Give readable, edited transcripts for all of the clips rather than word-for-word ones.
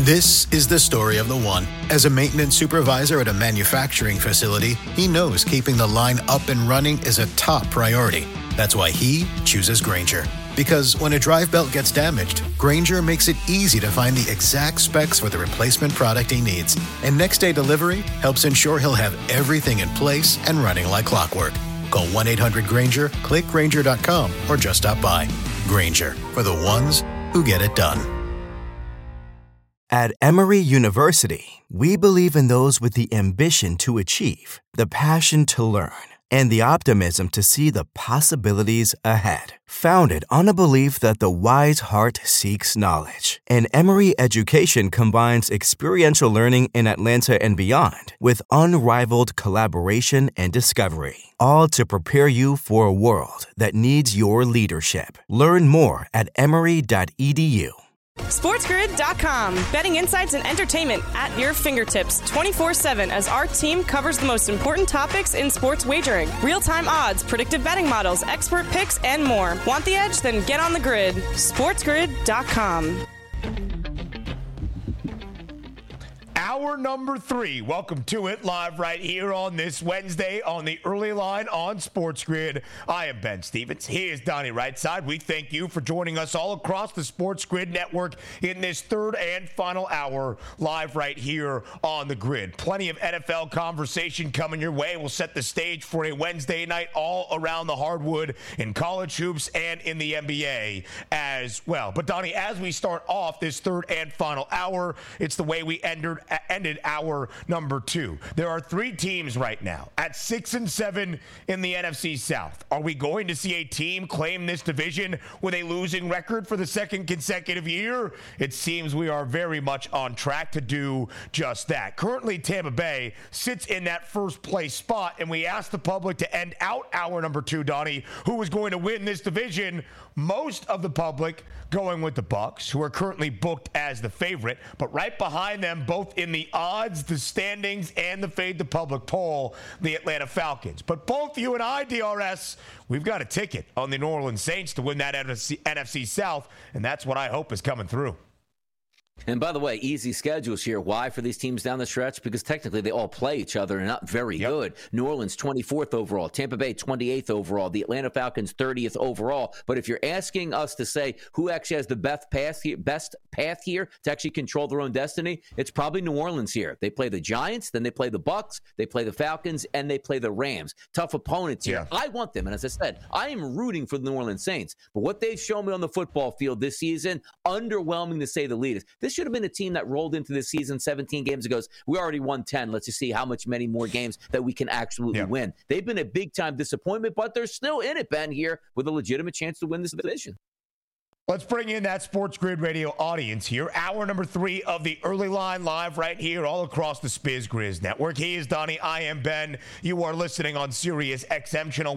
This is the story of the one. As a maintenance supervisor at a manufacturing facility, he knows keeping the line up and running is a top priority. That's why he chooses Grainger. Because when a drive belt gets damaged, Grainger makes it easy to find the exact specs for the replacement product he needs. And next-day delivery helps ensure he'll have everything in place and running like clockwork. Call 1-800-GRAINGER, click Grainger.com, or just stop by. Grainger, for the ones who get it done. At Emory University, we believe in those with the ambition to achieve, the passion to learn, and the optimism to see the possibilities ahead. Founded on a belief that the wise heart seeks knowledge, and Emory education combines experiential learning in Atlanta and beyond with unrivaled collaboration and discovery, all to prepare you for a world that needs your leadership. Learn more at emory.edu. SportsGrid.com. Betting insights and entertainment at your fingertips 24/7 as our team covers the most important topics in sports wagering. Real-time odds, predictive betting models, expert picks, and more. Want the edge? Then get on the grid. SportsGrid.com. Hour number 3. Welcome to it, live right here on this Wednesday on the Early Line on Sports Grid. I am Ben Stevens. He is Donnie Rightside. We thank you for joining us all across the Sports Grid network in this third and final hour, live right here on the grid. Plenty of NFL conversation coming your way. We'll set the stage for a Wednesday night all around the hardwood in college hoops and in the NBA as well. But Donnie, as we start off this third and final hour, it's the way we ended hour number 2. There are 3 teams right now at 6-7 in the NFC South. Are we going to see a team claim this division with a losing record for the second consecutive year? It seems we are very much on track to do just that. Currently, Tampa Bay sits in that first place spot, and we asked the public to end out hour number 2, Donnie, who was going to win this division. Most of the public going with the Bucs, who are currently booked as the favorite, but right behind them, both in the odds, the standings, and the Fade the Public poll, the Atlanta Falcons. But both you and I, DRS, we've got a ticket on the New Orleans Saints to win that NFC South, and that's what I hope is coming through. And by the way, easy schedules here. Why for these teams down the stretch? Because technically they all play each other and not very good. New Orleans 24th overall, Tampa Bay 28th overall, the Atlanta Falcons 30th overall. But if you're asking us to say who actually has the best path here to actually control their own destiny, it's probably New Orleans here. They play the Giants, then they play the Bucs, they play the Falcons, and they play the Rams. Tough opponents here. I want them, and as I said, I am rooting for the New Orleans Saints. But what they've shown me on the football field this season, underwhelming to say the least. This should have been a team that rolled into this season 17 games ago. We already won 10. Let's just see how many more games that we can absolutely win. They've been a big-time disappointment, but they're still in it, Ben, here with a legitimate chance to win this division. Let's bring in that Sports Grid Radio audience here. Hour number 3 of the Early Line, live right here all across the Spiz Grizz network. He is Donnie. I am Ben. You are listening on Sirius XM channel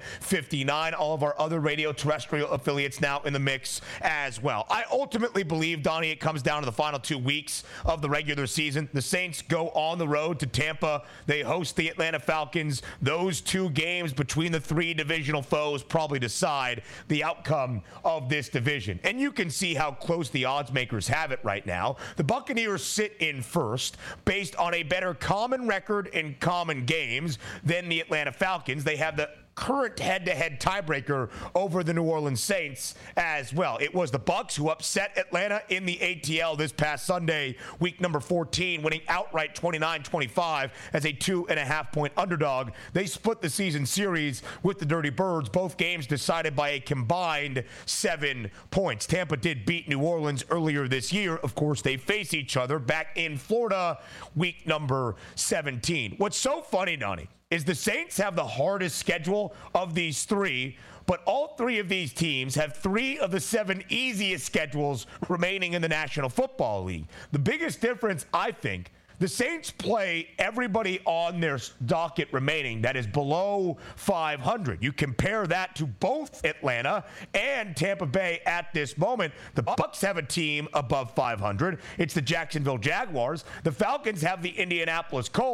159. All of our other radio terrestrial affiliates now in the mix as well. I ultimately believe, Donnie, it comes down to the final 2 weeks of the regular season. The Saints go on the road to Tampa. They host the Atlanta Falcons. Those 2 games between the 3 divisional foes probably decide the outcome of this division. And you can see how close the odds makers have it right now. The Buccaneers sit in first based on a better common record in common games than the Atlanta Falcons. They have the current head-to-head tiebreaker over the New Orleans Saints as well. It was the Bucs who upset Atlanta in the ATL this past Sunday, week number 14, winning outright 29-25 as a 2.5-point underdog. They split the season series with the Dirty Birds, both games decided by a combined 7 points. Tampa did beat New Orleans earlier this year. Of course, they face each other back in Florida, week number 17. What's so funny, Donnie, is the Saints have the hardest schedule of these 3, but all 3 of these teams have 3 of the 7 easiest schedules remaining in the National Football League. The biggest difference, I think, the Saints play everybody on their docket remaining that is below 500. You compare that to both Atlanta and Tampa Bay at this moment. The Bucs have a team above 500. It's the Jacksonville Jaguars. The Falcons have the Indianapolis Colts.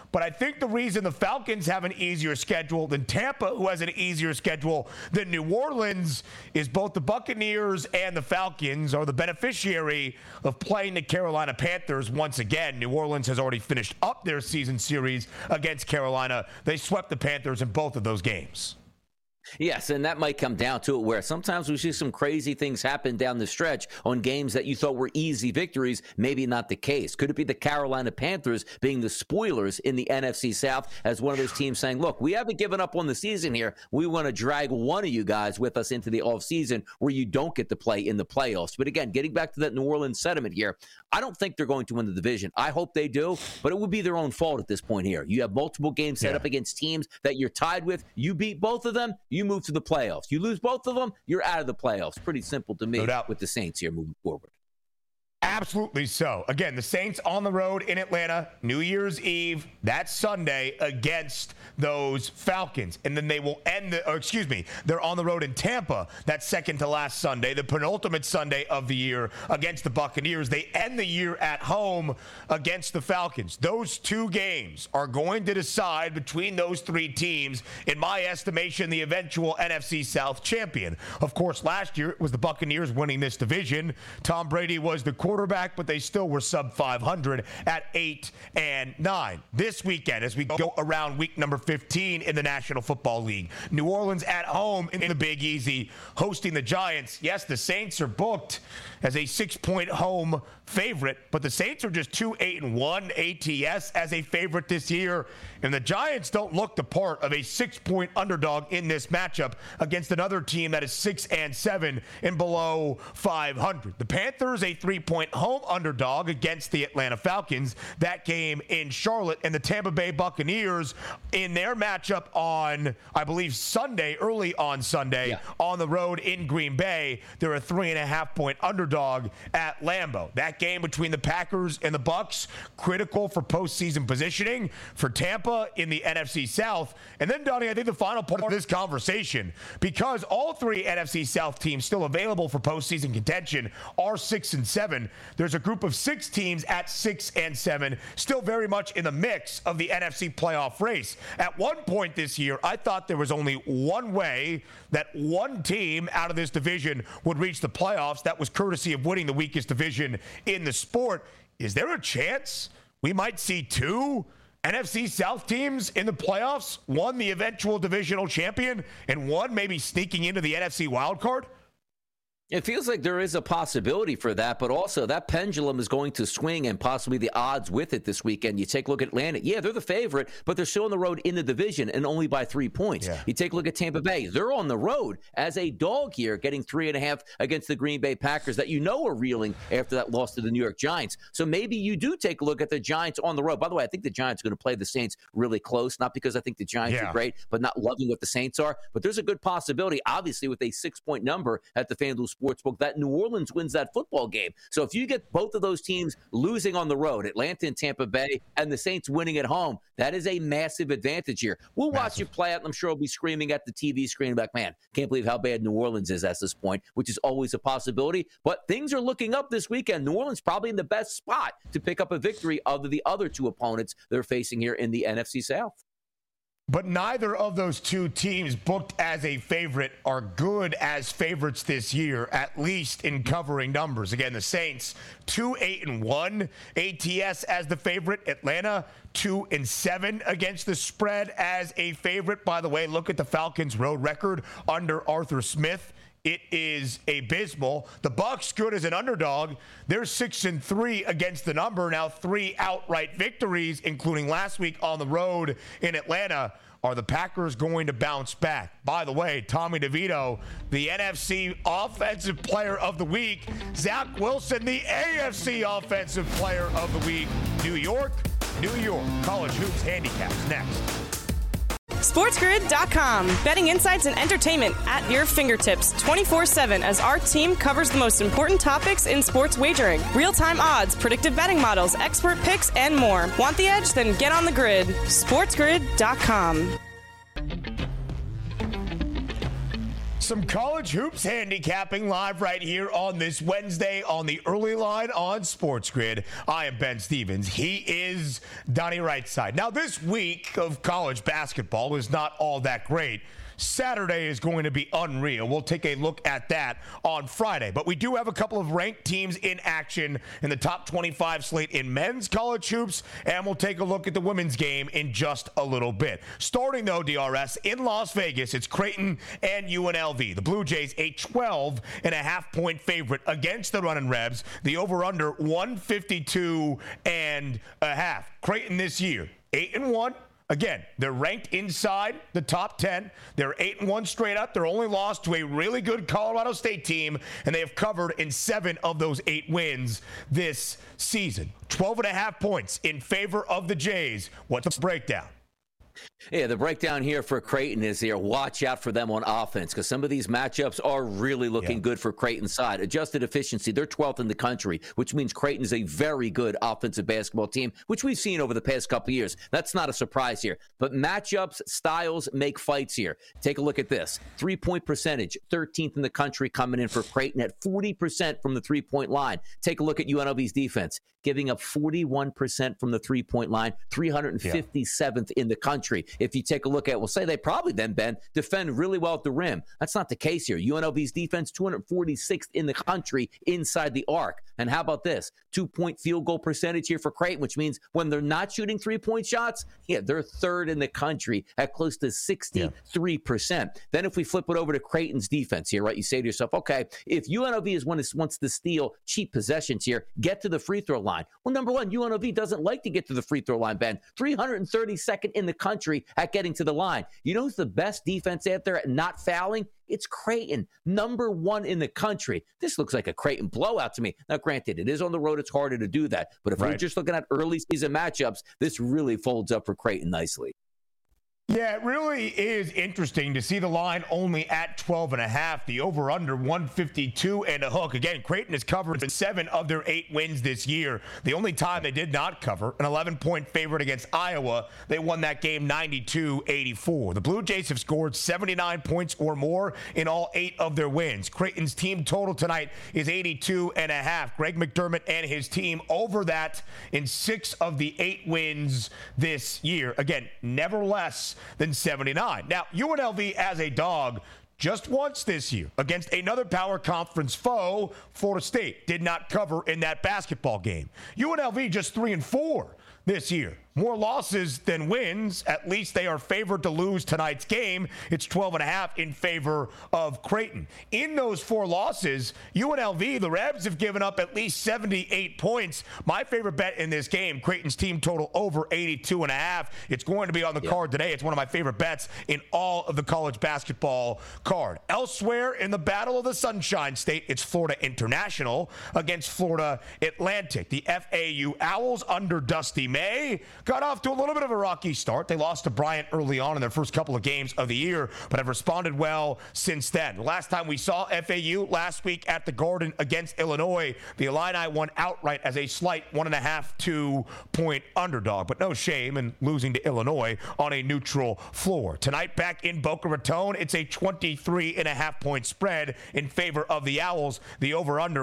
But I think the reason the Falcons have an easier schedule than Tampa, who has an easier schedule than New Orleans, is both the Buccaneers and the Falcons are the beneficiary of playing the Carolina Panthers once again. New Orleans has already finished up their season series against Carolina. They swept the Panthers in both of those games. Yes, and that might come down to it where sometimes we see some crazy things happen down the stretch on games that you thought were easy victories, maybe not the case. Could it be the Carolina Panthers being the spoilers in the NFC South as one of those teams saying, look, we haven't given up on the season here. We want to drag one of you guys with us into the offseason where you don't get to play in the playoffs. But again, getting back to that New Orleans sentiment here, I don't think they're going to win the division. I hope they do, but it would be their own fault at this point here. You have multiple games set up against teams that you're tied with. You beat both of them, you move to the playoffs. You lose both of them, you're out of the playoffs. Pretty simple to me with the Saints here moving forward. Absolutely so. Again, the Saints on the road in Atlanta, New Year's Eve, that's Sunday against those Falcons. And then they will end they're on the road in Tampa, that second to last Sunday, the penultimate Sunday of the year against the Buccaneers. They end the year at home against the Falcons. Those two games are going to decide between those three teams, in my estimation, the eventual NFC South champion. Of course, last year it was the Buccaneers winning this division. Tom Brady was the quarterback, but they still were sub 500 at 8-9. This weekend, as we go around week number 15 in the National Football League, New Orleans at home in the Big Easy, hosting the Giants. Yes, the Saints are booked as a 6-point home favorite, but the Saints are just 2-8-1 ATS as a favorite this year, and the Giants don't look the part of a 6-point underdog in this matchup against another team that is 6-7 and below 500. The Panthers, a 3-point home underdog against the Atlanta Falcons. That game in Charlotte, and the Tampa Bay Buccaneers in their matchup on, I believe, Sunday, early on Sunday, on the road in Green Bay. They're a 3.5-point underdog at Lambeau. That game between the Packers and the Bucs, critical for postseason positioning for Tampa in the NFC South. And then, Donnie, I think the final part of this conversation, because all three NFC South teams still available for postseason contention are 6-7. There's a group of 6 teams at 6-7, still very much in the mix of the NFC playoff race. At one point this year, I thought there was only one way that one team out of this division would reach the playoffs. That was courtesy of winning the weakest division in the sport. Is there a chance we might see 2 NFC South teams in the playoffs, one the eventual divisional champion and one maybe sneaking into the NFC wildcard? It feels like there is a possibility for that, but also that pendulum is going to swing and possibly the odds with it this weekend. You take a look at Atlanta. Yeah, they're the favorite, but they're still on the road in the division and only by 3 points. Yeah. You take a look at Tampa Bay. They're on the road as a dog here, getting 3.5 against the Green Bay Packers that you know are reeling after that loss to the New York Giants. So maybe you do take a look at the Giants on the road. By the way, I think the Giants are going to play the Saints really close, not because I think the Giants are great, but not loving what the Saints are. But there's a good possibility, obviously, with a 6-point number at the FanDuel Sportsbook, that New Orleans wins that football game. So if you get both of those teams losing on the road, Atlanta and Tampa Bay, and the Saints winning at home, that is a massive advantage here. We'll watch it play out, and I'm sure we'll be screaming at the TV screen like, man, can't believe how bad New Orleans is at this point, which is always a possibility. But things are looking up this weekend. New Orleans probably in the best spot to pick up a victory of the other 2 opponents they're facing here in the NFC South. But neither of those 2 teams booked as a favorite are good as favorites this year, at least in covering numbers. Again, the Saints, 2-8-1 ATS as the favorite. Atlanta, 2-7 against the spread as a favorite. By the way, look at the Falcons' road record under Arthur Smith. It is abysmal. The Bucs, good as an underdog. They're 6-3 against the number. Now 3 outright victories, including last week on the road in Atlanta. Are the Packers going to bounce back? By the way, Tommy DeVito, the NFC Offensive Player of the Week. Zach Wilson, the AFC Offensive Player of the Week. New York. College Hoops Handicaps next. SportsGrid.com. Betting insights and entertainment at your fingertips 24/7 as our team covers the most important topics in sports wagering. Real-time odds, predictive betting models, expert picks, and more. Want the edge? Then get on the grid. SportsGrid.com. Some college hoops handicapping live right here on this Wednesday on the Early Line on Sports Grid. I am Ben Stevens. He is Donnie Rightside. Now, this week of college basketball is not all that great. Saturday is going to be unreal. We'll take a look at that on Friday. But we do have a couple of ranked teams in action in the top 25 slate in men's college hoops, and we'll take a look at the women's game in just a little bit. Starting, though, DRS, in Las Vegas, it's Creighton and UNLV. The Blue Jays, a 12.5-point favorite against the Runnin' Rebs. The over-under, 152.5. Creighton this year, 8-1. Again, they're ranked inside the top 10. They're 8-1 straight up. They're only lost to a really good Colorado State team, and they have covered in 7 of those 8 wins this season. 12.5 points in favor of the Jays. What's the breakdown? Yeah, the breakdown here for Creighton is here. Watch out for them on offense because some of these matchups are really looking good for Creighton's side. Adjusted efficiency, they're 12th in the country, which means Creighton is a very good offensive basketball team, which we've seen over the past couple of years. That's not a surprise here. But matchups, styles make fights here. Take a look at this. 3-point percentage, 13th in the country coming in for Creighton at 40% from the three-point line. Take a look at UNLV's defense, giving up 41% from the three-point line, 357th in the country. If you take a look at, we'll say they probably then, Ben, defend really well at the rim. That's not the case here. UNLV's defense, 246th in the country inside the arc. And how about this? 2-point field goal percentage here for Creighton, which means when they're not shooting 3-point shots, they're 3rd in the country at close to 63%. Then if we flip it over to Creighton's defense here, right, you say to yourself, okay, if UNLV wants to steal cheap possessions here, get to the free throw line. Well, number one, UNLV doesn't like to get to the free throw line, Ben. 332nd in the country at getting to the line. You know who's the best defense out there at not fouling? It's Creighton, number 1 in the country. This looks like a Creighton blowout to me. Now, granted, it is on the road. It's harder to do that. But if we're just looking at early season matchups, this really folds up for Creighton nicely. Yeah, it really is interesting to see the line only at 12.5. The over-under 152 and a hook. Again, Creighton has covered in 7 of their 8 wins this year. The only time they did not cover, an 11-point favorite against Iowa. They won that game 92-84. The Blue Jays have scored 79 points or more in all 8 of their wins. Creighton's team total tonight is 82.5. Greg McDermott and his team over that in 6 of the 8 wins this year. Again, never less than 79. Now, UNLV as a dog just once this year against another power conference foe, Florida State, did not cover in that basketball game. UNLV just 3-4 this year. More losses than wins. At least they are favored to lose tonight's game. It's 12.5 in favor of Creighton. In those 4 losses, UNLV, the Rebs, have given up at least 78 points. My favorite bet in this game, Creighton's team total over 82.5. It's going to be on the card today. It's one of my favorite bets in all of the college basketball card. Elsewhere in the Battle of the Sunshine State, it's Florida International against Florida Atlantic. The FAU Owls under Dusty May got off to a little bit of a rocky start. They lost to Bryant early on in their first couple of games of the year, but have responded well since then. The last time we saw FAU last week at the Garden against Illinois, the Illini won outright as a slight 1.5-2-point underdog, but no shame in losing to Illinois on a neutral floor. Tonight back in Boca Raton, it's a 23.5-point spread in favor of the Owls. The over-under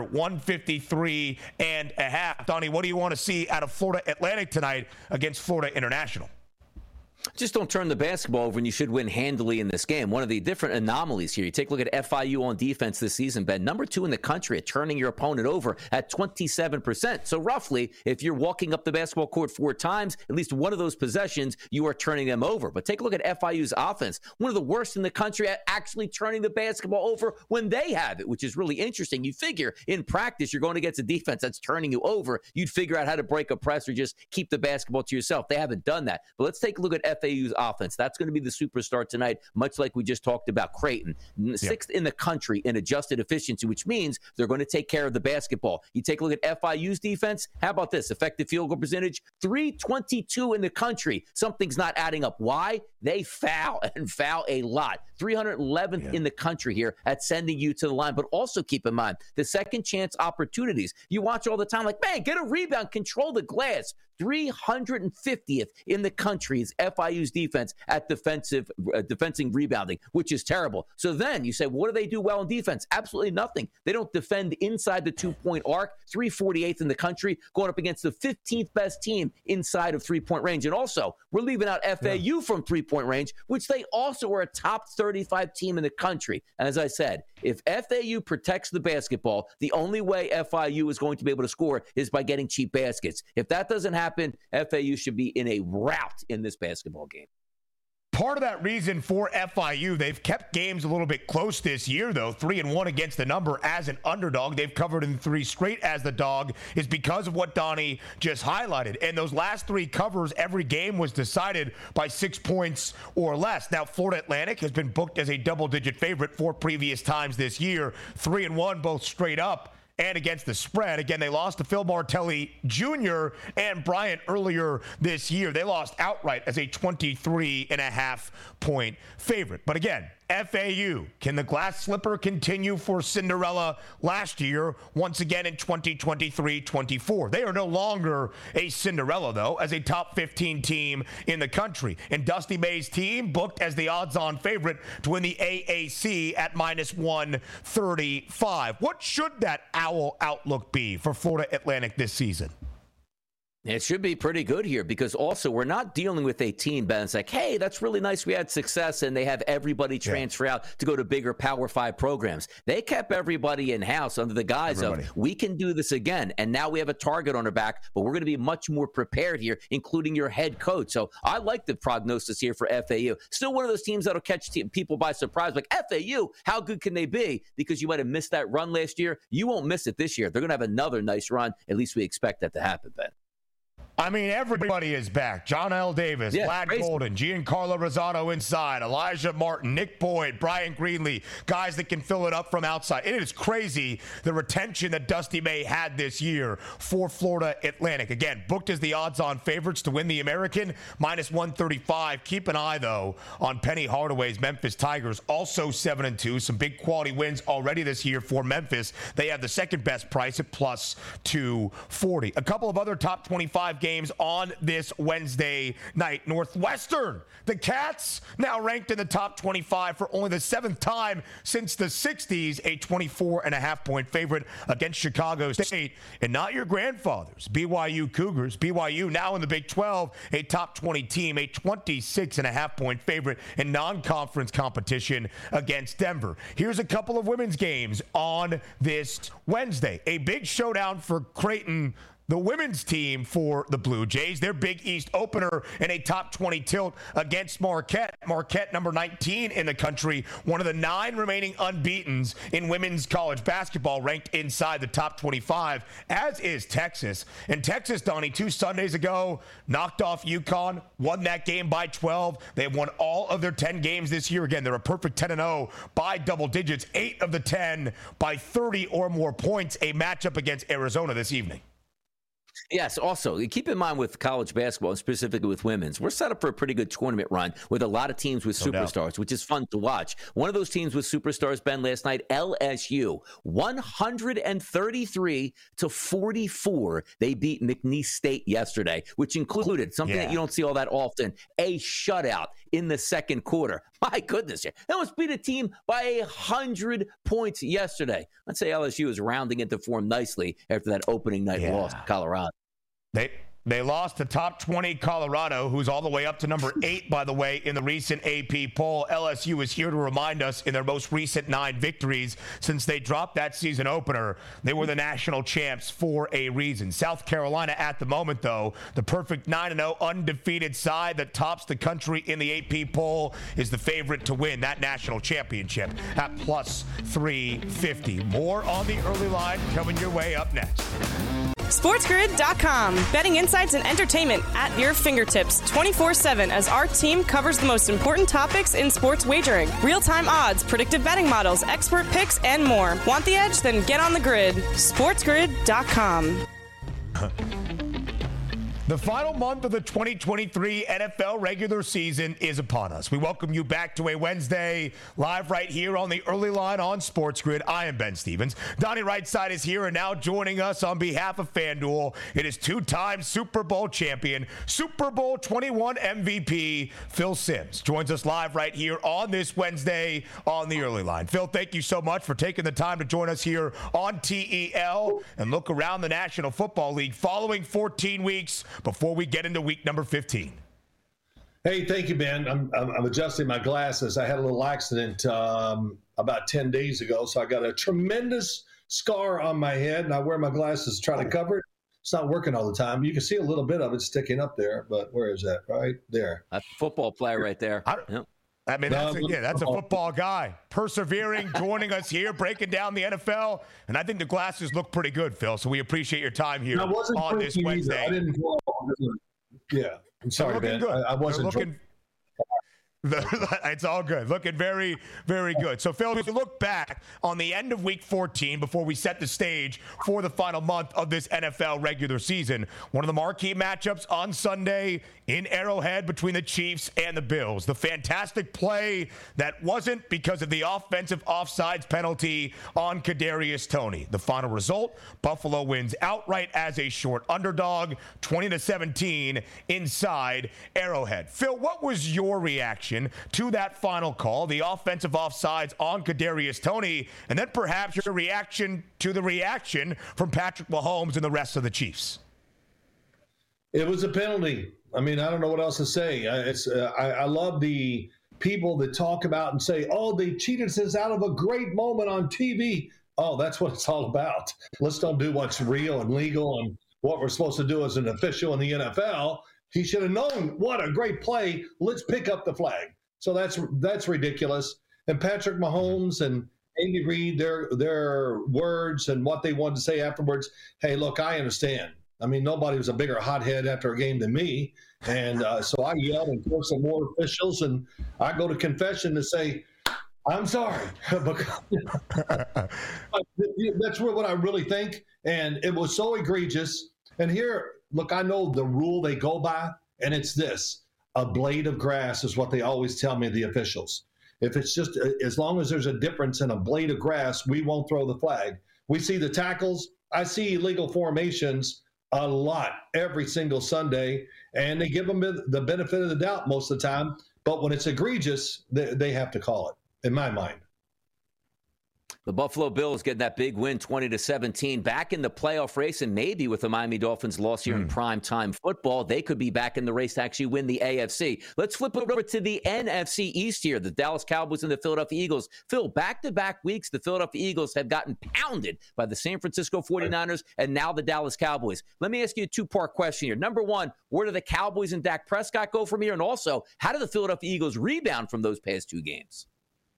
153.5. Donnie, what do you want to see out of Florida Atlantic tonight against Florida International? Just don't turn the basketball over, and you should win handily in this game. One of the different anomalies here, you take a look at FIU on defense this season, Ben, number 2 in the country at turning your opponent over at 27%. So roughly, if you're walking up the basketball court 4 times, at least one of those possessions, you are turning them over. But take a look at FIU's offense, one of the worst in the country at actually turning the basketball over when they have it, which is really interesting. You figure in practice, you're going against a defense that's turning you over. You'd figure out how to break a press or just keep the basketball to yourself. They haven't done that. But let's take a look at FAU's offense. That's going to be the superstar tonight, much like we just talked about Creighton. 6th in the country in adjusted efficiency, which means they're going to take care of the basketball. You take a look at FIU's defense. How about this? Effective field goal percentage, 322 in the country. Something's not adding up. Why? They foul and foul a lot. 311th in the country here at sending you to the line. But also keep in mind, the second chance opportunities. You watch all the time like, man, get a rebound, control the glass. 350th in the country is FIU's defense at defensive rebounding, which is terrible. So then you say, what do they do well in defense? Absolutely nothing. They don't defend inside the 2-point arc, 348th in the country, going up against the 15th best team inside of 3-point range. And also, we're leaving out FAU from 3-point range, which they also are a top 35 team in the country. And as I said, if FAU protects the basketball, the only way FIU is going to be able to score is by getting cheap baskets. If that doesn't happen, FAU should be in a rout in this basketball game. Part of that reason for FIU, they've kept games a little bit close this year, though. 3-1 against the number as an underdog. They've covered in 3 straight as the dog, is because of what Donnie just highlighted. And those last 3 covers, every game was decided by 6 points or less. Now, Florida Atlantic has been booked as a double-digit favorite 4 previous times this year. 3-1, both straight up and against the spread. Again, they lost to Phil Martelli Jr. and Bryant earlier this year. They lost outright as a 23.5-point favorite. But again, FAU, can the glass slipper continue for Cinderella last year, once again in 2023-24? They are no longer a Cinderella, though, as a top 15 team in the country. And Dusty May's team booked as the odds-on favorite to win the AAC at -135. What should that owl outlook be for Florida Atlantic this season? It should be pretty good here because also we're not dealing with a team, Ben. It's like, hey, that's really nice. We had success, and they have everybody transfer out to go to bigger Power 5 programs. They kept everybody in-house under the guise of, we can do this again. And now we have a target on our back, but we're going to be much more prepared here, including your head coach. So I like the prognosis here for FAU. Still one of those teams that'll catch people by surprise. Like, FAU, how good can they be? Because you might have missed that run last year. You won't miss it this year. They're going to have another nice run. At least we expect that to happen, Ben. I mean, everybody is back. John L. Davis, Vlad Golden, Giancarlo Rosado inside, Elijah Martin, Nick Boyd, Brian Greenlee, guys that can fill it up from outside. It is crazy the retention that Dusty May had this year for Florida Atlantic. Again, booked as the odds-on favorites to win the American, -135. Keep an eye, though, on Penny Hardaway's Memphis Tigers, also 7-2. Some big quality wins already this year for Memphis. They have the second best price at +240. A couple of other top 25 games on this Wednesday night. Northwestern, the Cats, now ranked in the top 25 for only the 7th time since the 60s, a 24.5-point favorite against Chicago State. And not your grandfathers, BYU Cougars. BYU now in the Big 12, a top 20 team, a 26.5-point favorite in non-conference competition against Denver. Here's a couple of women's games on this Wednesday. A big showdown for Creighton, the women's team for the Blue Jays, their Big East opener in a top 20 tilt against Marquette. Marquette, number 19 in the country, one of the 9 remaining unbeatens in women's college basketball, ranked inside the top 25, as is Texas. And Texas, Donnie, 2 Sundays ago, knocked off UConn, won that game by 12. They've won all of their 10 games this year. Again, they're a perfect 10-0 by double digits, 8 of the 10 by 30 or more points, a matchup against Arizona this evening. Yes, also, keep in mind with college basketball, and specifically with women's, we're set up for a pretty good tournament run with a lot of teams with superstars, which is fun to watch. One of those teams with superstars, Ben, last night, LSU, 133-44. They beat McNeese State yesterday, which included something that you don't see all that often, a shutout in the second quarter. My goodness, they almost beat a team by 100 points yesterday. Let's say LSU is rounding into form nicely after that opening night loss to Colorado. They lost to top 20 Colorado, who's all the way up to number 8, by the way, in the recent AP poll. LSU is here to remind us in their most recent 9 victories since they dropped that season opener. They were the national champs for a reason. South Carolina at the moment, though, the perfect 9-0 undefeated side that tops the country in the AP poll, is the favorite to win that national championship at +350. More on the early line coming your way up next. SportsGrid.com. Betting insights and entertainment at your fingertips 24/7 as our team covers the most important topics in sports wagering. Real-time odds, predictive betting models, expert picks, and more. Want the edge? Then get on the grid. SportsGrid.com. The final month of the 2023 NFL regular season is upon us. We welcome you back to a Wednesday live right here on the Early Line on Sports Grid. I am Ben Stevens. Donnie Rightside is here and now joining us on behalf of FanDuel. It is two-time Super Bowl champion, Super Bowl 21 MVP, Phil Simms. Joins us live right here on this Wednesday on the Early Line. Phil, thank you so much for taking the time to join us here on TEL and look around the National Football League following 14 weeks before we get into week number 15. Hey, thank you, Ben. I'm adjusting my glasses. I had a little accident about 10 days ago, so I got a tremendous scar on my head, and I wear my glasses to try to cover it. It's not working all the time. You can see a little bit of it sticking up there, but where is that? Right there. That's a football player right there. I mean, that's a football guy. Persevering, joining us here, breaking down the NFL. And I think the glasses look pretty good, Phil. So we appreciate your time here on this Wednesday. I didn't fall. Yeah. I'm sorry, Ben. Good. I wasn't looking. It's all good. Looking very, very good. So, Phil, if you look back on the end of week 14 before we set the stage for the final month of this NFL regular season, one of the marquee matchups on Sunday in Arrowhead between the Chiefs and the Bills. The fantastic play that wasn't because of the offensive offsides penalty on Kadarius Toney. The final result, Buffalo wins outright as a short underdog, 20-17 inside Arrowhead. Phil, what was your reaction to that final call, the offensive offsides on Kadarius Toney, and then perhaps your reaction to the reaction from Patrick Mahomes and the rest of the Chiefs? It was a penalty. I mean, I don't know what else to say. I love the people that talk about and say, oh, they cheated us out of a great moment on TV. Oh, that's what it's all about. Let's don't do what's real and legal and what we're supposed to do as an official in the NFL. He should have known what a great play. Let's pick up the flag. So that's ridiculous. And Patrick Mahomes and Andy Reid, their words and what they wanted to say afterwards. Hey, look, I understand. I mean, nobody was a bigger hothead after a game than me. And so I yelled and forced some more officials. And I go to confession to say, I'm sorry. That's what I really think. And it was so egregious. And here, look, I know the rule they go by, and it's this. A blade of grass is what they always tell me, the officials. If it's just, as long as there's a difference in a blade of grass, we won't throw the flag. We see the tackles. I see illegal formations a lot every single Sunday, and they give them the benefit of the doubt most of the time. But when it's egregious, they have to call it, in my mind. The Buffalo Bills getting that big win, 20-17, back in the playoff race, and maybe with the Miami Dolphins loss here in primetime football, they could be back in the race to actually win the AFC. Let's flip it over to the NFC East here, the Dallas Cowboys and the Philadelphia Eagles. Phil, back-to-back weeks, the Philadelphia Eagles have gotten pounded by the San Francisco 49ers and now the Dallas Cowboys. Let me ask you a two-part question here. Number one, where do the Cowboys and Dak Prescott go from here? And also, how do the Philadelphia Eagles rebound from those past two games?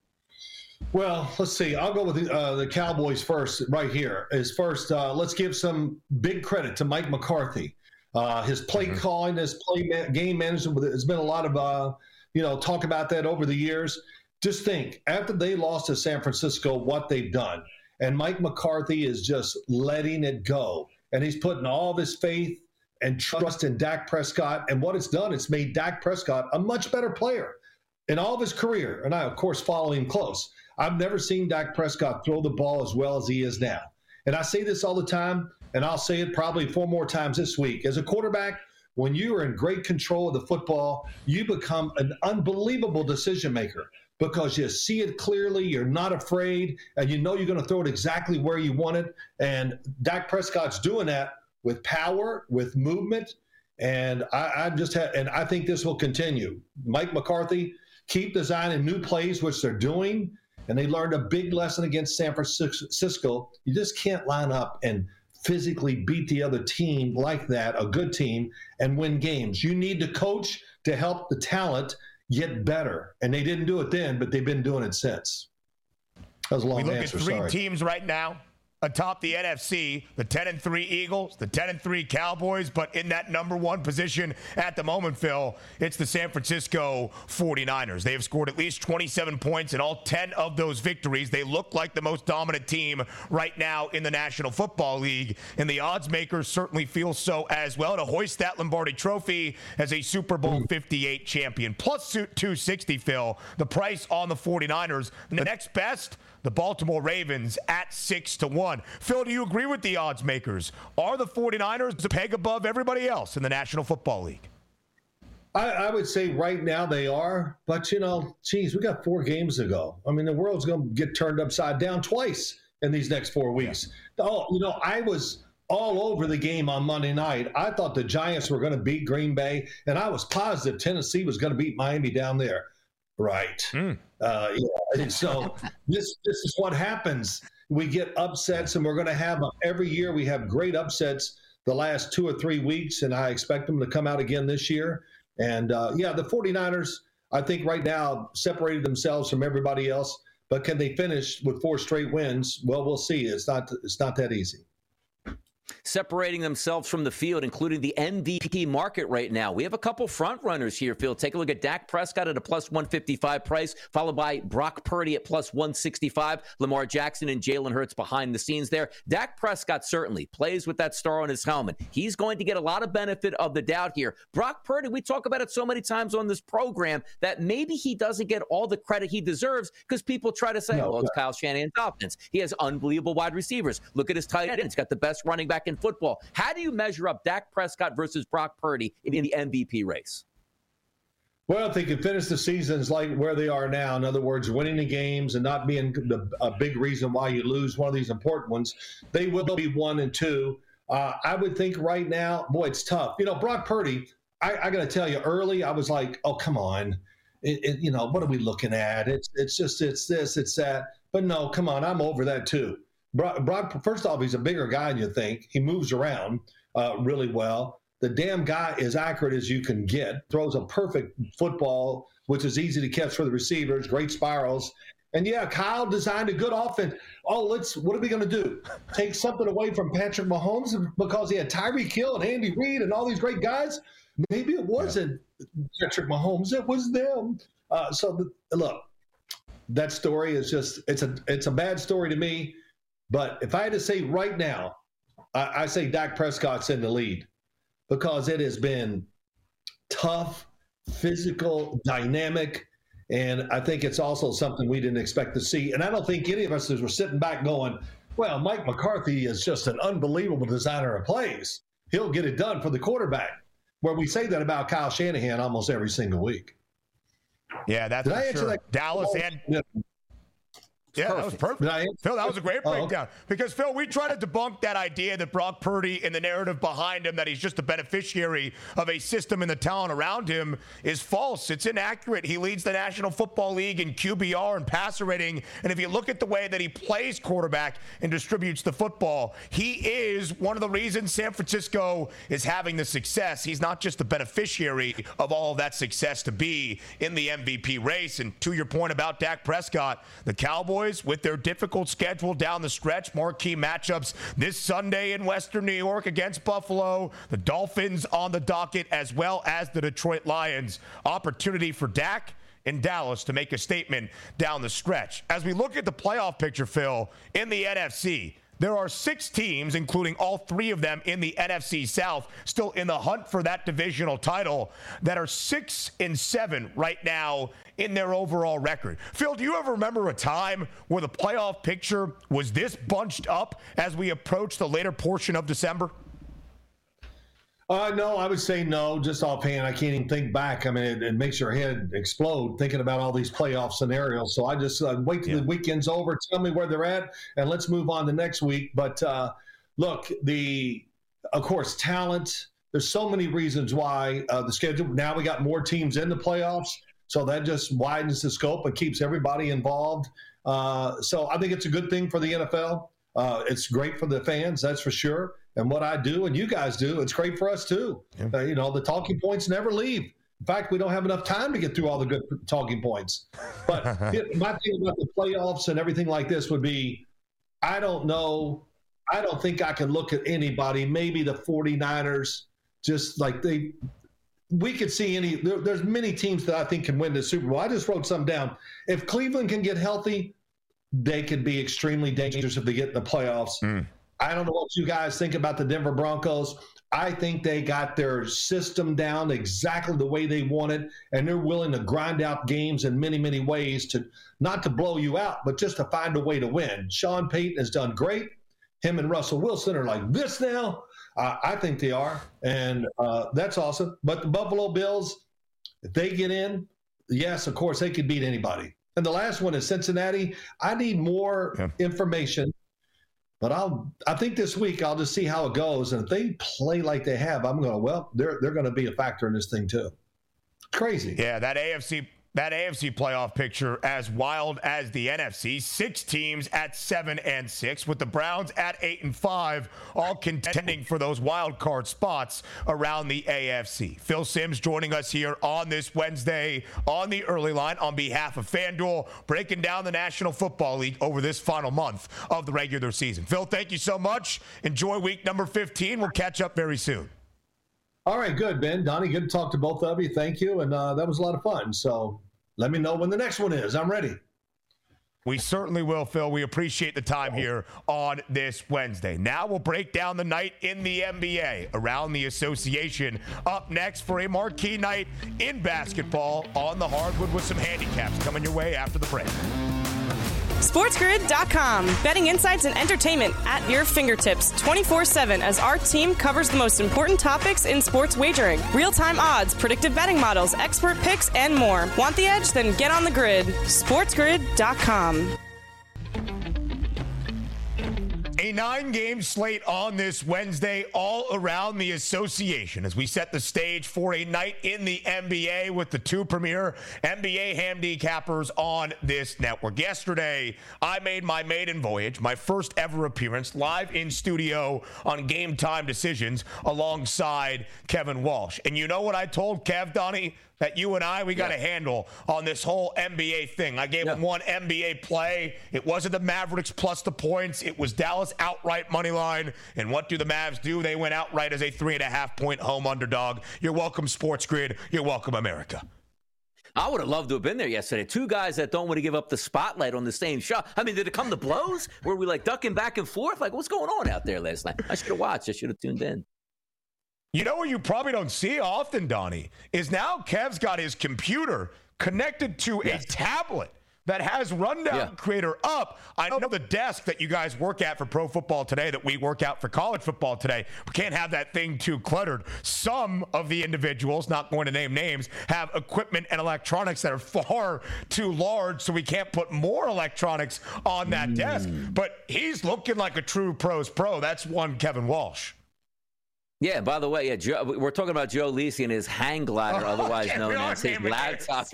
Well, let's see. I'll go with the Cowboys first right here. Let's give some big credit to Mike McCarthy. His play calling, his game management. There's been a lot of, talk about that over the years. Just think, after they lost to San Francisco, what they've done. And Mike McCarthy is just letting it go. And he's putting all of his faith and trust in Dak Prescott. And what it's done, it's made Dak Prescott a much better player in all of his career. And I, of course, follow him close. I've never seen Dak Prescott throw the ball as well as he is now. And I say this all the time, and I'll say it probably 4 more times this week. As a quarterback, when you are in great control of the football, you become an unbelievable decision maker because you see it clearly, you're not afraid, and you know you're going to throw it exactly where you want it. And Dak Prescott's doing that with power, with movement, and I think this will continue. Mike McCarthy, keep designing new plays, which they're doing. And they learned a big lesson against San Francisco. You just can't line up and physically beat the other team like that, a good team, and win games. You need to coach to help the talent get better. And they didn't do it then, but they've been doing it since. That was a long answer. We look at three teams right now. atop the NFC, the 10-3 Eagles, the 10-3 Cowboys, but in that number one position at the moment, Phil, it's the San Francisco 49ers. They have scored at least 27 points in all 10 of those victories. They look like the most dominant team right now in the National Football League, and the odds makers certainly feel so as well to hoist that Lombardi Trophy as a Super Bowl 58 champion. Plus 260, Phil, the price on the 49ers. The next best, the Baltimore Ravens at 6-1. Phil, do you agree with the odds makers? Are the 49ers a peg above everybody else in the National Football League? I would say right now they are, but, we got 4 games to go. I mean, the world's going to get turned upside down twice in these next 4 weeks. Yeah. Oh, I was all over the game on Monday night. I thought the Giants were going to beat Green Bay, and I was positive Tennessee was going to beat Miami down there. Right. And so this is what happens. We get upsets, and we're going to have every year we have great upsets the last 2 or 3 weeks, and I expect them to come out again this year. And, the 49ers, I think right now separated themselves from everybody else, but can they finish with 4 straight wins? Well, we'll see. It's not that easy. Separating themselves from the field, including the MVP market right now. We have a couple front runners here, Phil. Take a look at Dak Prescott at a plus 155 price, followed by Brock Purdy at plus 165. Lamar Jackson and Jalen Hurts behind the scenes there. Dak Prescott certainly plays with that star on his helmet. He's going to get a lot of benefit of the doubt here. Brock Purdy, we talk about it so many times on this program that maybe he doesn't get all the credit he deserves because people try to say, it's Kyle Shanahan's offense. He has unbelievable wide receivers. Look at his tight end. He's got the best running back in football. How do you measure up Dak Prescott versus Brock Purdy in the MVP race? Well, if they can finish the seasons like where they are now, in other words, winning the games and not being a big reason why you lose one of these important ones, they will be 1 and 2. I would think right now, boy, it's tough. Brock Purdy, I got to tell you, early I was like, oh, come on. What are we looking at? It's this, it's that. But no, come on, I'm over that too. Brock, first off, he's a bigger guy than you think. He moves around really well. The damn guy is accurate as you can get. Throws a perfect football, which is easy to catch for the receivers. Great spirals. And Kyle designed a good offense. What are we going to do? Take something away from Patrick Mahomes because he had Tyreek Hill and Andy Reid and all these great guys? Maybe it wasn't Patrick Mahomes. It was them. Look, that story is just it's a bad story to me. But if I had to say right now, I say Dak Prescott's in the lead because it has been tough, physical, dynamic, and I think it's also something we didn't expect to see. And I don't think any of us were sitting back going, well, Mike McCarthy is just an unbelievable designer of plays. He'll get it done for the quarterback, where we say that about Kyle Shanahan almost every single week. Yeah, that's for sure. Dallas and Yeah, that was perfect. Phil, that was a great breakdown. Because, Phil, we try to debunk that idea that Brock Purdy and the narrative behind him that he's just a beneficiary of a system and the talent around him is false. It's inaccurate. He leads the National Football League in QBR and passer rating. And if you look at the way that he plays quarterback and distributes the football, he is one of the reasons San Francisco is having the success. He's not just the beneficiary of all of that success to be in the MVP race. And to your point about Dak Prescott, the Cowboys, with their difficult schedule down the stretch, marquee matchups this Sunday in Western New York against Buffalo, the Dolphins on the docket, as well as the Detroit Lions. Opportunity for Dak in Dallas to make a statement down the stretch. As we look at the playoff picture, Phil, in the NFC, there are 6 teams, including all 3 of them in the NFC South, still in the hunt for that divisional title, that are 6-7 right now in their overall record. Phil, do you ever remember a time where the playoff picture was this bunched up as we approach the later portion of December? No, I would say no, just offhand. I can't even think back. I mean, it makes your head explode thinking about all these playoff scenarios. So I just wait till the weekend's over, tell me where they're at, and let's move on to next week. But look, of course, talent. There's so many reasons why the schedule. Now we got more teams in the playoffs, so that just widens the scope and keeps everybody involved. So I think it's a good thing for the NFL. It's great for the fans, that's for sure. And what I do and you guys do, it's great for us too. Yeah. The talking points never leave. In fact, we don't have enough time to get through all the good talking points. But my thing about the playoffs and everything like this would be, I don't know. I don't think I can look at anybody, maybe the 49ers, just like we could see there's many teams that I think can win the Super Bowl. I just wrote some down. If Cleveland can get healthy, they could be extremely dangerous if they get in the playoffs. I don't know what you guys think about the Denver Broncos. I think they got their system down exactly the way they want it, and they're willing to grind out games in many, many ways to not to blow you out, but just to find a way to win. Sean Payton has done great. Him and Russell Wilson are like this now. I think they are, and that's awesome. But the Buffalo Bills, if they get in, yes, of course, they could beat anybody. And the last one is Cincinnati. I need more information. But I think this week I'll just see how it goes, and if they play like they have, I'm going, well, they're going to be a factor in this thing too. Crazy. Yeah, that AFC playoff picture as wild as the NFC. 6 teams at 7-6, with the Browns at 8-5, all contending for those wild card spots around the AFC. Phil Simms joining us here on this Wednesday on the Early Line on behalf of FanDuel, breaking down the National Football League over this final month of the regular season. Phil, thank you so much. Enjoy week number 15. We'll catch up very soon. All right, good, Ben. Donnie, good to talk to both of you. Thank you, and that was a lot of fun. So let me know when the next one is. I'm ready. We certainly will, Phil. We appreciate the time here on this Wednesday. Now we'll break down the night in the NBA around the association. Up next for a marquee night in basketball on the hardwood with some handicaps coming your way after the break. SportsGrid.com. Betting insights and entertainment at your fingertips 24/7 as our team covers the most important topics in sports wagering. Real-time odds, predictive betting models, expert picks, and more. Want the edge? Then get on the grid. SportsGrid.com. A 9-game slate on this Wednesday all around the association as we set the stage for a night in the NBA with the 2 premier NBA handicappers on this network. Yesterday, I made my maiden voyage, my first ever appearance live in studio on Game Time Decisions alongside Kevin Walsh. And you know what I told Kev, Donnie? That you and we got a handle on this whole NBA thing. I gave him one NBA play. It wasn't the Mavericks plus the points. It was Dallas outright money line. And what do the Mavs do? They went outright as a 3.5-point home underdog. You're welcome, Sports Grid. You're welcome, America. I would have loved to have been there yesterday. 2 guys that don't want to give up the spotlight on the same show. I mean, did it come to blows? Were we like ducking back and forth? Like, what's going on out there last night? I should have watched. I should have tuned in. You know what you probably don't see often, Donnie, is now Kev's got his computer connected to a tablet that has Rundown Creator up. I know the desk that you guys work at for Pro Football Today, that we work out for college football today, we can't have that thing too cluttered. Some of the individuals, not going to name names, have equipment and electronics that are far too large, so we can't put more electronics on that desk. But he's looking like a true pro's pro. That's one Kevin Walsh. Yeah, by the way, Joe, we're talking about Joe Lisi and his hang glider, otherwise known as his laptop.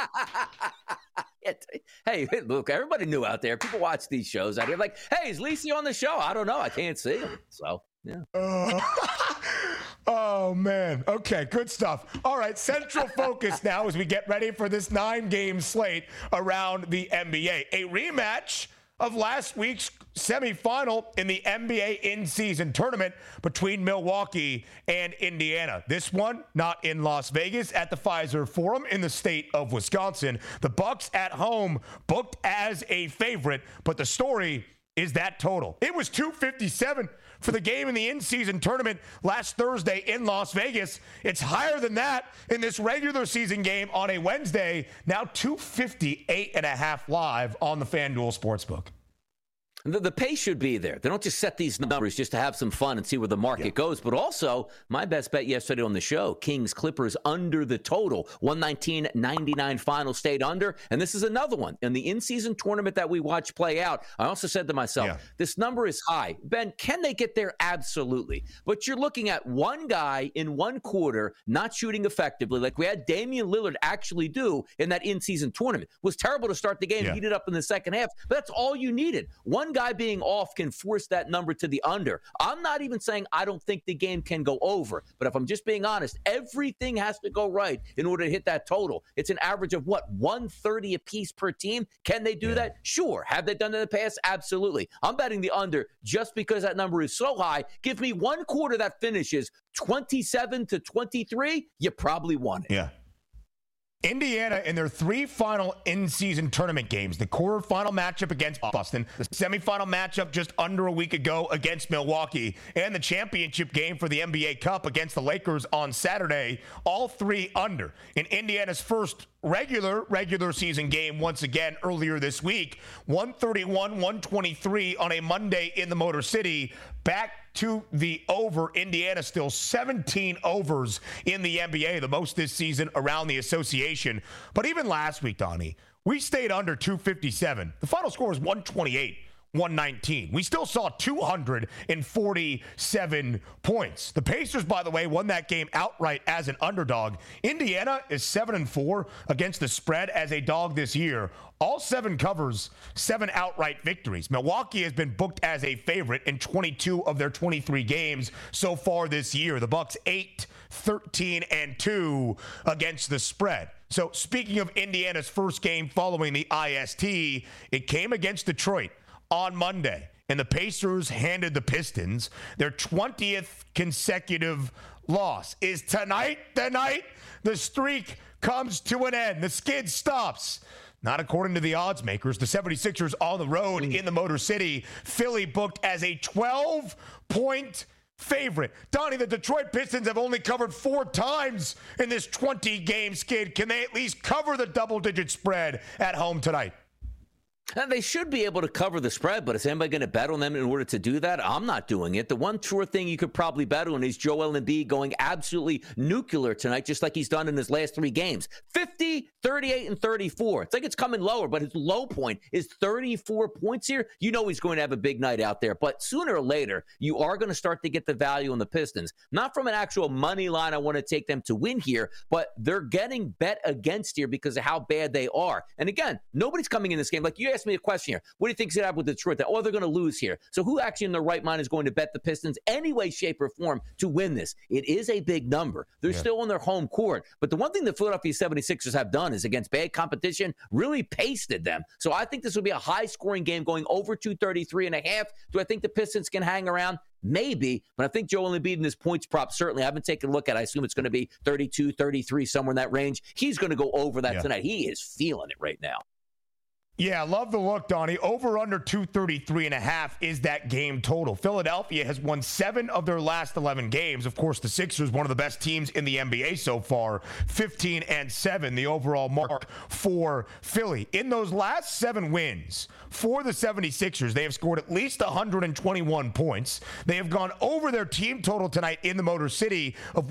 Hey, look, everybody knew out there. People watch these shows out here. Like, hey, is Lisi on the show? I don't know. I can't see him. So, yeah. Oh, man. Okay, good stuff. All right, central focus now as we get ready for this 9-game slate around the NBA. A rematch of last week's semifinal in the NBA in-season tournament between Milwaukee and Indiana. This one not in Las Vegas at the Pfizer Forum in the state of Wisconsin. The Bucks at home booked as a favorite, but the story is that total. It was 257 for the game in the in-season tournament last Thursday in Las Vegas. It's higher than that in this regular season game on a Wednesday. Now 258.5 live on the FanDuel Sportsbook. The pace should be there. They don't just set these numbers just to have some fun and see where the market goes. But also, my best bet yesterday on the show, Kings-Clippers under the total. 119.99 final stayed under. And this is another one. In the in-season tournament that we watched play out, I also said to myself, this number is high. Ben, can they get there? Absolutely. But you're looking at one guy in one quarter not shooting effectively, like we had Damian Lillard actually do in that in-season tournament. It was terrible to start the game, heated up in the second half, but that's all you needed. One guy being off can force that number to the under. I'm not even saying I don't think the game can go over, but if I'm just being honest, everything has to go right in order to hit that total. It's an average of, 130 apiece per team? Can they do that? Sure. Have they done it in the past? Absolutely. I'm betting the under just because that number is so high. Give me one quarter that finishes 27-23, you probably won it. Yeah. Indiana, in their 3 final in-season tournament games, the quarterfinal matchup against Boston, the semifinal matchup just under a week ago against Milwaukee, and the championship game for the NBA Cup against the Lakers on Saturday, all 3 under. In Indiana's first regular season game once again earlier this week, 131-123 on a Monday in the Motor City. Back to the over. Indiana still 17 overs in the NBA, the most this season around the association. But even last week, Donnie, we stayed under 257. The final score was 128-119. We still saw 247 points. The Pacers, by the way, won that game outright as an underdog. Indiana is 7-4 against the spread as a dog this year. All 7 covers, 7 outright victories. Milwaukee has been booked as a favorite in 22 of their 23 games so far this year. The Bucks 8-13-2 against the spread. So speaking of Indiana's first game following the IST, it came against Detroit on Monday, and the Pacers handed the Pistons their 20th consecutive loss. Is tonight the night the streak comes to an end? The skid stops. Not according to the odds makers. The 76ers on the road in the Motor City. Philly booked as a 12-point favorite. Donnie, the Detroit Pistons have only covered 4 times in this 20-game skid. Can they at least cover the double-digit spread at home tonight? And they should be able to cover the spread, but is anybody going to bet on them in order to do that? I'm not doing it. The one sure thing you could probably bet on is Joel Embiid going absolutely nuclear tonight, just like he's done in his last 3 games. 50, 38, and 34. It's like it's coming lower, but his low point is 34 points here. You know he's going to have a big night out there, but sooner or later, you are going to start to get the value on the Pistons. Not from an actual money line I want to take them to win here, but they're getting bet against here because of how bad they are. And again, nobody's coming in this game. Like you asked me a question here. What do you think's going to happen with Detroit? That, they're going to lose here. So who actually in their right mind is going to bet the Pistons any way, shape, or form to win this? It is a big number. They're still on their home court. But the one thing the Philadelphia 76ers have done is against bad competition, really pasted them. So I think this will be a high-scoring game going over 233.5. Do I think the Pistons can hang around? Maybe, but I think Joel Embiid in his points prop, certainly. I haven't taken a look at it. I assume it's going to be 32, 33, somewhere in that range. He's going to go over that tonight. He is feeling it right now. Yeah, love the look, Donnie. Over under 233.5 is that game total. Philadelphia has won 7 of their last 11 games. Of course, the Sixers, one of the best teams in the NBA so far, 15-7, the overall mark for Philly. In those last 7 wins for the 76ers, they have scored at least 121 points. They have gone over their team total tonight in the Motor City of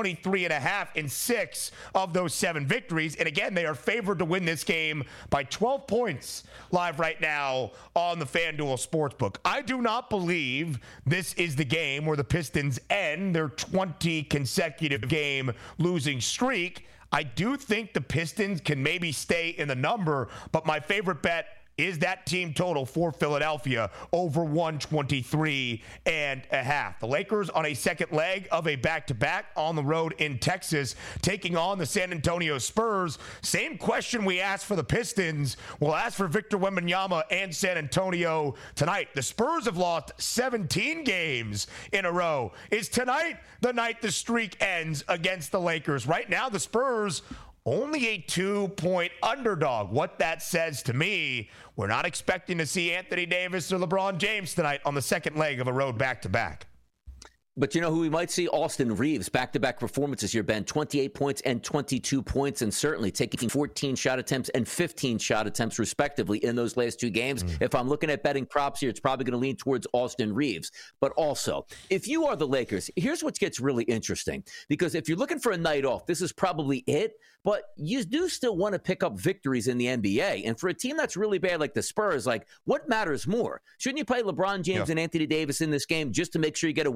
123.5 in 6 of those 7 victories. And again, they are favored to win this game by 12 points. Live right now on the FanDuel Sportsbook. I do not believe this is the game where the Pistons end their 20 consecutive game losing streak. I do think the Pistons can maybe stay in the number, but my favorite bet is that team total for Philadelphia over 123.5. The Lakers on a second leg of a back-to-back on the road in Texas, taking on the San Antonio Spurs. Same question we asked for the Pistons, we'll ask for Victor Wembanyama and San Antonio tonight. The Spurs have lost 17 games in a row. Is tonight the night the streak ends against the Lakers? Right now, the Spurs only a 2-point underdog. What that says to me, we're not expecting to see Anthony Davis or LeBron James tonight on the second leg of a road back-to-back. But you know who we might see? Austin Reeves, back-to-back performances here, Ben. 28 points and 22 points, and certainly taking 14 shot attempts and 15 shot attempts, respectively, in those last 2 games. If I'm looking at betting props here, it's probably going to lean towards Austin Reeves. But also, if you are the Lakers, here's what gets really interesting. Because if you're looking for a night off, this is probably it. But you do still want to pick up victories in the NBA. And for a team that's really bad like the Spurs, like, what matters more? Shouldn't you play LeBron James and Anthony Davis in this game just to make sure you get a win, then rest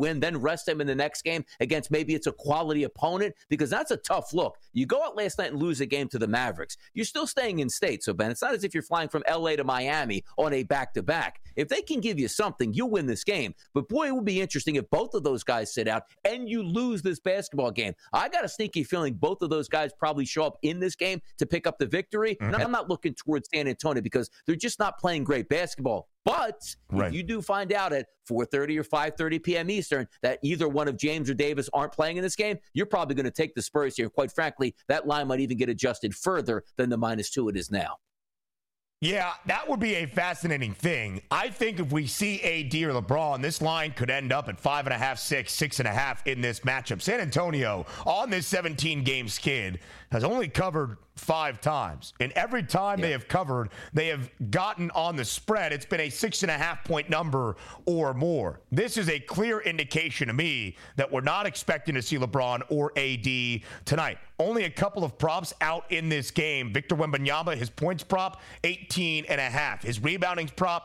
rest him in the next game against maybe it's a quality opponent? Because that's a tough look. You go out last night and lose a game to the Mavericks. You're still staying in state. So, Ben, it's not as if you're flying from L.A. to Miami on a back-to-back. If they can give you something, you'll win this game. But, boy, it would be interesting if both of those guys sit out and you lose this basketball game. I got a sneaky feeling both of those guys probably show up in this game to pick up the victory. And I'm not looking towards San Antonio because they're just not playing great basketball. But if you do find out at 4:30 or 5:30 p.m. Eastern that either one of James or Davis aren't playing in this game, you're probably going to take the Spurs here. Quite frankly, that line might even get adjusted further than the -2 it is now. Yeah, that would be a fascinating thing. I think if we see AD or LeBron, this line could end up at 5.5, 6, 6.5 in this matchup. San Antonio, on this 17-game skid, has only covered 5 times. And every time they have covered, they have gotten on the spread. It's been a 6.5-point number or more. This is a clear indication to me that we're not expecting to see LeBron or AD tonight. Only a couple of props out in this game. Victor Wembanyama, his points prop, 18.5. His rebounding prop,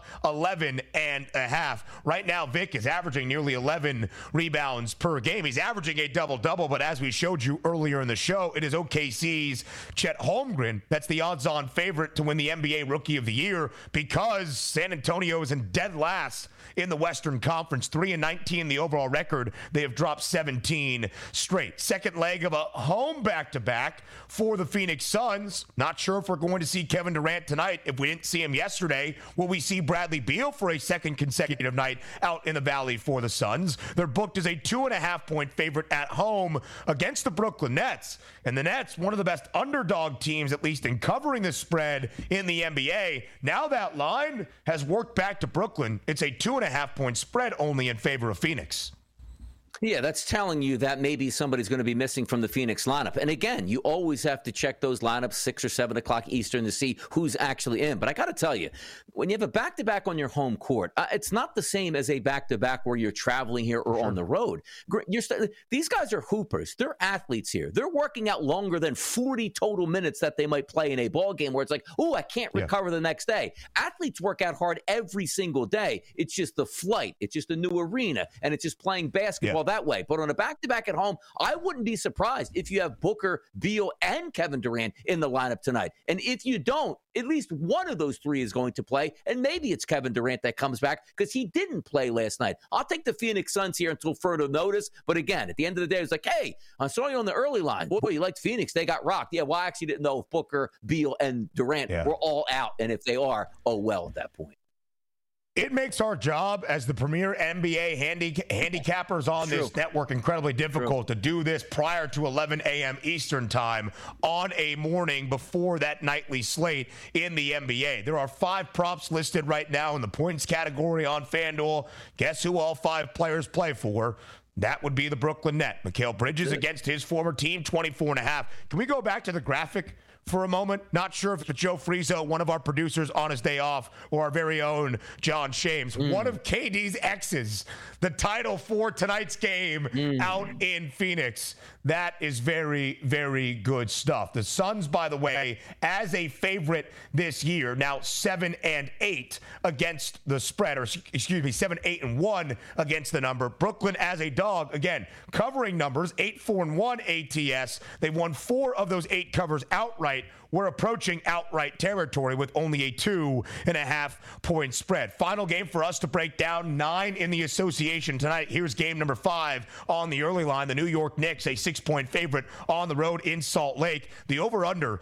11.5. Right now, Vic is averaging nearly 11 rebounds per game. He's averaging a double-double, but as we showed you earlier in the show, it is OKC's Chet Holmgren that's the odds-on favorite to win the NBA Rookie of the Year because San Antonio is in dead last in the Western Conference. 3-19 the overall record. They have dropped 17 straight. Second leg of a home back-to-back for the Phoenix Suns. Not sure if we're going to see Kevin Durant tonight. If we didn't see him yesterday, will we see Bradley Beal for a second consecutive night out in the Valley for the Suns? They're booked as a 2.5-point favorite at home against the Brooklyn Nets. And the Nets, one of the best underdog teams, at least in covering the spread in the NBA. Now that line has worked back to Brooklyn. It's a 2.5-point spread only in favor of Phoenix. Yeah, that's telling you that maybe somebody's going to be missing from the Phoenix lineup. And again, you always have to check those lineups 6 or 7 o'clock Eastern to see who's actually in. But I got to tell you, when you have a back-to-back on your home court, it's not the same as a back-to-back where you're traveling here or on the road. These guys are hoopers. They're athletes here. They're working out longer than 40 total minutes that they might play in a ball game where it's like, oh, I can't recover the next day. Athletes work out hard every single day. It's just the flight. It's just a new arena. And it's just playing basketball that way. But on a back-to-back at home, I wouldn't be surprised if you have Booker, Beal, and Kevin Durant in the lineup tonight. And if you don't, at least one of those three is going to play, and maybe it's Kevin Durant that comes back because he didn't play last night. I'll take the Phoenix Suns here until further notice. But again, at the end of the day, it's like, hey, I saw you on the early line. Boy, you liked Phoenix. They got rocked. Yeah, well, I actually didn't know if Booker, Beal, and Durant were all out. And if they are, oh well at that point. It makes our job as the premier NBA handicappers on this network incredibly difficult to do this prior to 11 a.m. Eastern time on a morning before that nightly slate in the NBA. There are 5 props listed right now in the points category on FanDuel. Guess who all 5 players play for? That would be the Brooklyn Net. Mikal Bridges against his former team, 24.5. Can we go back to the graphic for a moment? Not sure if it's Joe Frizo, one of our producers on his day off, or our very own John Shames. One of KD's exes, the title for tonight's game out in Phoenix. That is very, very good stuff. The Suns, by the way, as a favorite this year, now 7-8 against the spread, or excuse me, 7-8-1 against the number. Brooklyn as a dog, again, covering numbers, 8-4-1 ATS. They've won 4 of those 8 covers outright. We're approaching outright territory with only a 2.5-point spread. Final game for us to break down, 9 in the association tonight. Here's game number 5 on the early line. The New York Knicks, a 6-point favorite on the road in Salt Lake. The over-under,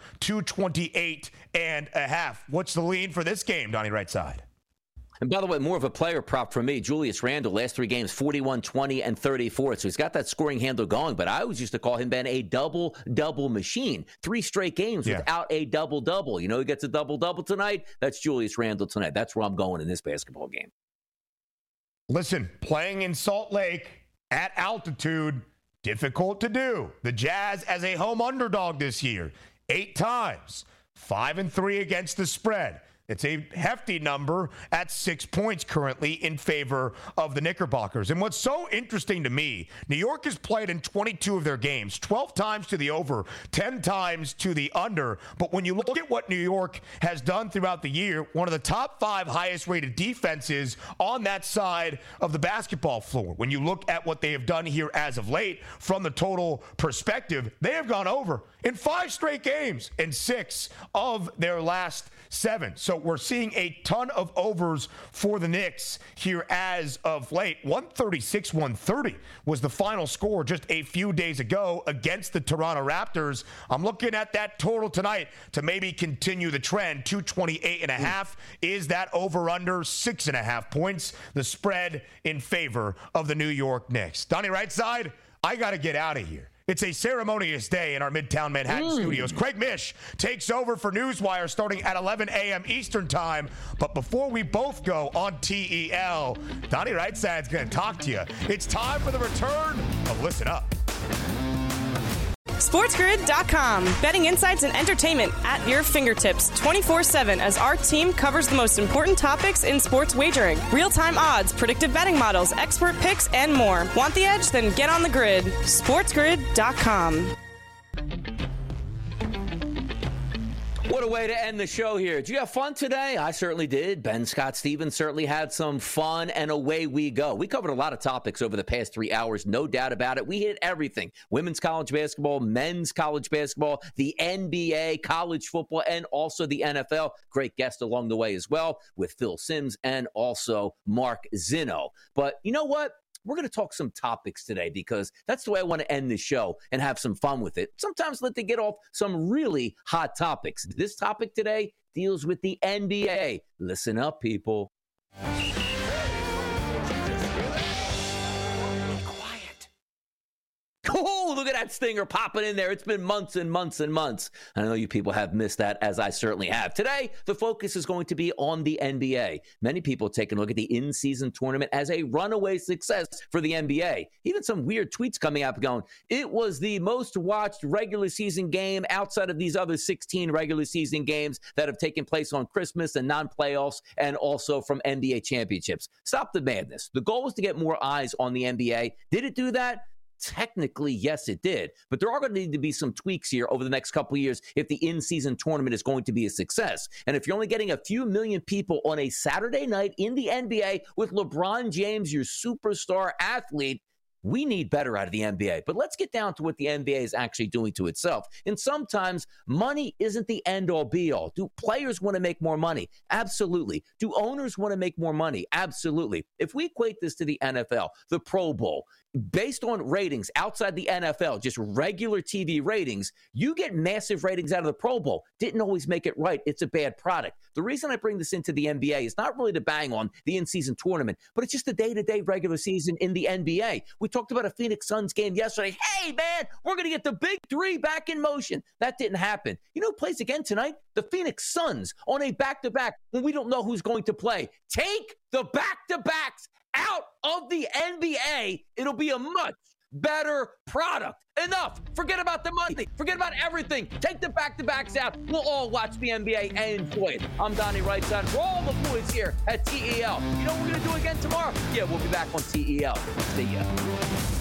228.5. What's the lead for this game, Donnie Rightside? And by the way, more of a player prop for me, Julius Randle, last 3 games, 41, 20, and 34. So he's got that scoring handle going, but I always used to call him, Ben, a double-double machine. 3 straight games without a double-double. You know who gets a double-double tonight? That's Julius Randle tonight. That's where I'm going in this basketball game. Listen, playing in Salt Lake at altitude, difficult to do. The Jazz as a home underdog this year, 8 times, 5-3 against the spread. It's a hefty number at 6 points currently in favor of the Knickerbockers. And what's so interesting to me, New York has played in 22 of their games, 12 times to the over, 10 times to the under. But when you look at what New York has done throughout the year, one of the top 5 highest rated defenses on that side of the basketball floor. When you look at what they have done here as of late, from the total perspective, they have gone over in 5 straight games in 6 of their last 7. So we're seeing a ton of overs for the Knicks here as of late. 136-130 was the final score just a few days ago against the Toronto Raptors. I'm looking at that total tonight to maybe continue the trend. 228.5 is that over-under, 6.5 points, the spread in favor of the New York Knicks. Donnie Rightside, I got to get out of here. It's a ceremonious day in our Midtown Manhattan studios. Craig Mish takes over for Newswire starting at 11 a.m. Eastern time. But before we both go on TEL, Donnie Rightside's going to talk to you. It's time for the return of Listen Up. SportsGrid.com. Betting insights and entertainment at your fingertips 24/7 as our team covers the most important topics in sports wagering. Real-time odds, predictive betting models, expert picks, and more. Want the edge? Then get on the grid. SportsGrid.com. What a way to end the show here. Did you have fun today? I certainly did. Ben Scott Stevens certainly had some fun, and away we go. We covered a lot of topics over the past 3 hours, no doubt about it. We hit everything. Women's college basketball, men's college basketball, the NBA, college football, and also the NFL. Great guest along the way as well with Phil Simms and also Mark Zinno. But you know what? We're going to talk some topics today because that's the way I want to end the show and have some fun with it. Sometimes let them get off some really hot topics. This topic today deals with the NBA. Listen up, people. Oh, look at that stinger popping in there. It's been months and months and months. I know you people have missed that, as I certainly have. Today, the focus is going to be on the NBA. Many people taking a look at the in-season tournament as a runaway success for the NBA. Even some weird tweets coming out going, it was the most watched regular season game outside of these other 16 regular season games that have taken place on Christmas and non-playoffs and also from NBA championships. Stop the madness. The goal was to get more eyes on the NBA. Did it do that? Technically, yes, it did. But there are going to need to be some tweaks here over the next couple of years if the in-season tournament is going to be a success. And if you're only getting a few million people on a Saturday night in the NBA with LeBron James, your superstar athlete, we need better out of the NBA. But let's get down to what the NBA is actually doing to itself. And sometimes money isn't the end-all, be-all. Do players want to make more money? Absolutely. Do owners want to make more money? Absolutely. If we equate this to the NFL, the Pro Bowl, based on ratings outside the NFL, just regular TV ratings, you get massive ratings out of the Pro Bowl. Didn't always make it right. It's a bad product. The reason I bring this into the NBA is not really to bang on the in-season tournament, but it's just the day-to-day regular season in the NBA. We talked about a Phoenix Suns game yesterday. Hey, man, we're going to get the big three back in motion. That didn't happen. You know who plays again tonight? The Phoenix Suns on a back-to-back when we don't know who's going to play. Take the back-to-backs out of the NBA. It'll be a much better product. Enough. Forget about the money. Forget about everything. Take the back-to-backs out. We'll all watch the NBA and enjoy it. I'm Donnie Rightside for all the boys here at TEL. You know what we're going to do again tomorrow? Yeah, we'll be back on TEL. See ya.